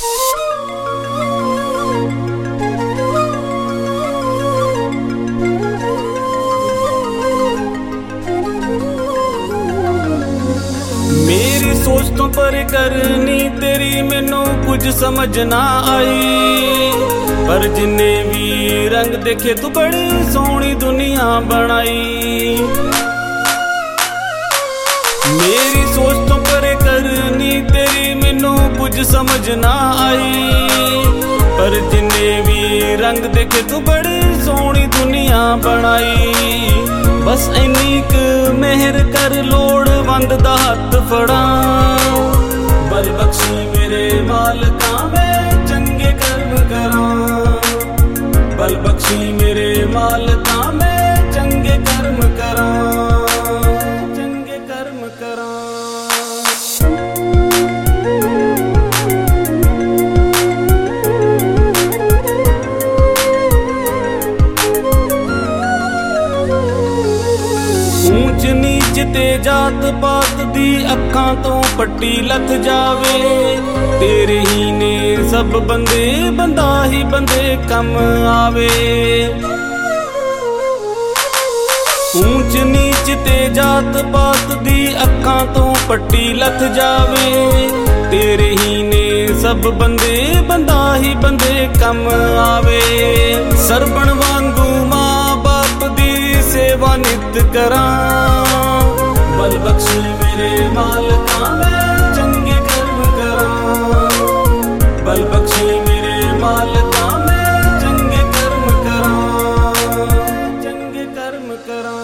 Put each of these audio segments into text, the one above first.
मेरी सोच तो परे करनी तेरी मैनू कुछ समझ ना आई, पर जिन्ने भी रंग देखे तू बड़ी सोहनी दुनिया बनाई। मेरी सोच तो परे करनी तेरी मैनू कुछ समझ ना आई, पर जिन्ने भी रंग देखे तू बड़ी सोहनी दुनिया बनाई। बस इन्नी क मेहर कर लोड़वंद दा हत्थ फड़ा, बल बख्शी मेरे मालका मैं चंगे कर्म करां। बल बख्शी मेरे मालका मैं चंगे कर्म करां, चंगे कर्म करां। ऊंच नीच ते जात पात दी अखां तो पट्टी लथ जावे, तेरे ही ने सब बंदे बंदा ही बंदे कम आवे। ऊंच नीच ते जात पात दी अखां तो पट्टी लथ जावे, तेरे ही ने सब बंदे बंदा ही बंदे कम आवे। सरबण वांगू मां बाप दी सेवा नित करां, बल बख्शी मेरे मालका मैं चंगे कर्म करां। बल बख्शी मेरे मालका मैं चंगे कर्म करां, चंगे कर्म करां।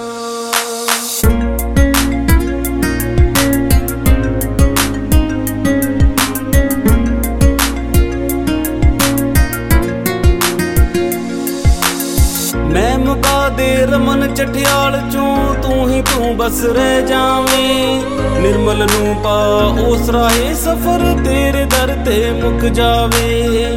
मैं मुका दे रमन चठियाल चों तू ही तू बस रह जावें, निर्मल नू पा उस राहे सफर तेरे दर ते मुक जावे।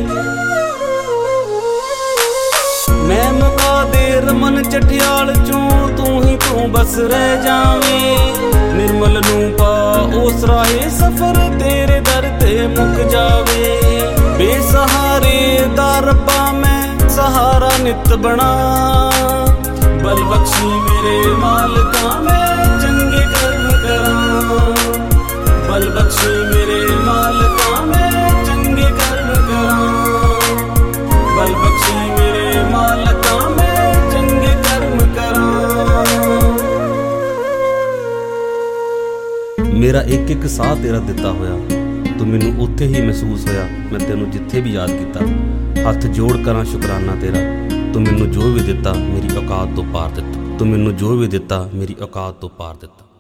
मैं मुका दे रमन चठियाल चों तू ही तू बस रह जावें, निर्मल नू पा उस राहे सफर तेरे दर ते मुक जावे। बेसहारे दा रब्बा मैं सहारा नित बना, बल बख्शी मेरे मालका मैं चंगे कर्म करां। बल बख्शी मेरे मालका मैं चंगे कर्म करां। बल बख्शी मेरे मालका मैं चंगे कर्म करां। मेरा एक एक साह तेरा दिता होया, तू मैनू उत्थे ही महसूस होया। मैं तेनू जिथे भी याद किया हथ जोड़ करा शुकराना तेरा। तू मैनू जो भी दिता मेरी औकात तो पार दिता, तू मैनू जो भी दिता मेरी औकात तो पार दिता।